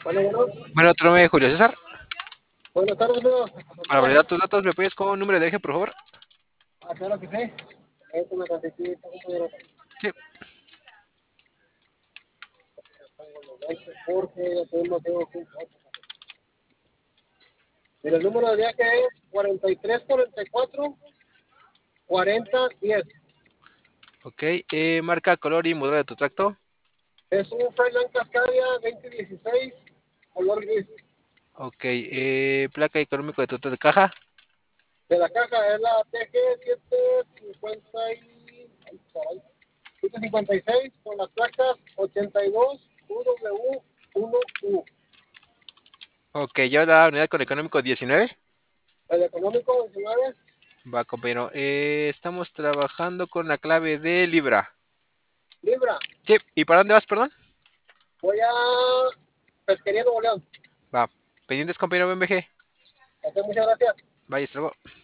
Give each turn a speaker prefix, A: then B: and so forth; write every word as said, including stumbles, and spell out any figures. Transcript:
A: Bueno, bueno,
B: Bueno, otro nombre de Julio César.
A: buenas tardes, amigos.
B: Para validar tus datos, ¿me puedes con un número de eje, por favor?
A: Ah, claro que sí. Es una tantitita, compañero.
B: Sí.
A: Porque ya tengo, tengo que... Mira, el número de viaje es cuarenta y tres cuarenta y cuatro cuarenta diez.
B: Ok. Eh, marca, color y modelo de tu tracto.
A: Es un Freiland Cascadia veinte dieciséis, color gris.
B: Ok. Eh, placa económico de tu de caja.
A: De la caja es la T G setecientos cincuenta y seis con las placas ochenta y dos U W uno U.
B: Ok, ya la unidad con económico diecinueve.
A: El económico diecinueve.
B: Va, compañero. Eh, estamos trabajando con la clave de Libra.
A: Libra.
B: Sí. ¿Y para dónde vas, perdón?
A: Voy a Pesquería Nuevo León.
B: Va. Pendientes, compañero B M G.
A: Ok, muchas gracias.
B: Vaya, hasta luego.